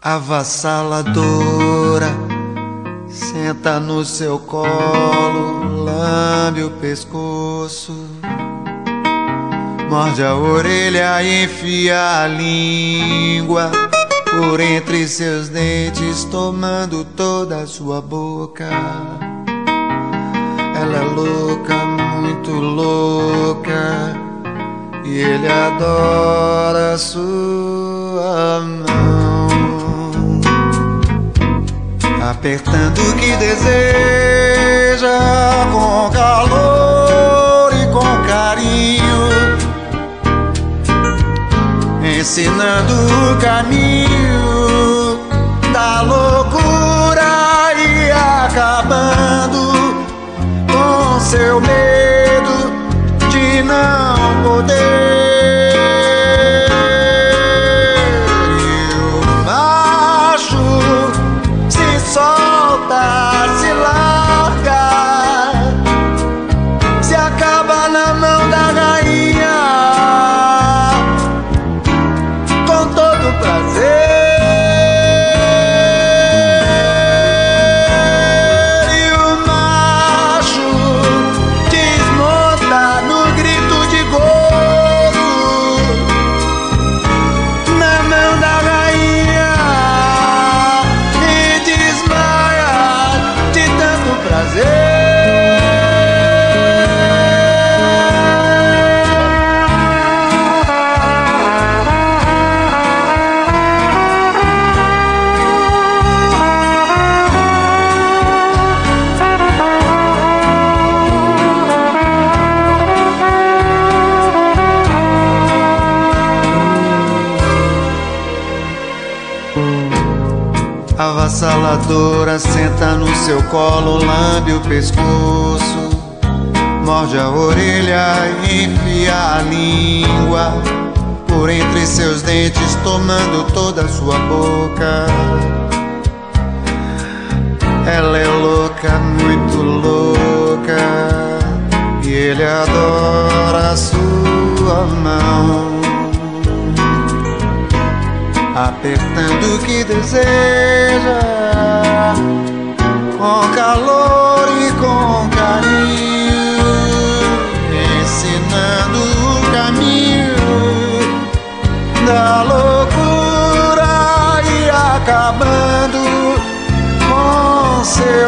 avassaladora, senta no seu colo, lambe o pescoço, morde a orelha e enfia a língua por entre seus dentes, tomando toda a sua boca. Ela é louca, muito louca, e ele adora a sua mão, apertando o que deseja, com calor e com carinho, ensinando o caminho da loucura e acabando com seu medo de não poder. Solta, se larga, se acaba na mão da rainha, com todo prazer. E o macho desmonta no grito de gozo, na mão da rainha, prazer. Avassaladora, senta no seu colo, lambe o pescoço, morde a orelha e enfia a língua por entre seus dentes, tomando toda a sua boca. Ela é louca, muito louca, e ele adora a sua mão, apertando o que deseja, com calor e com carinho, ensinando o caminho da loucura e acabando com seu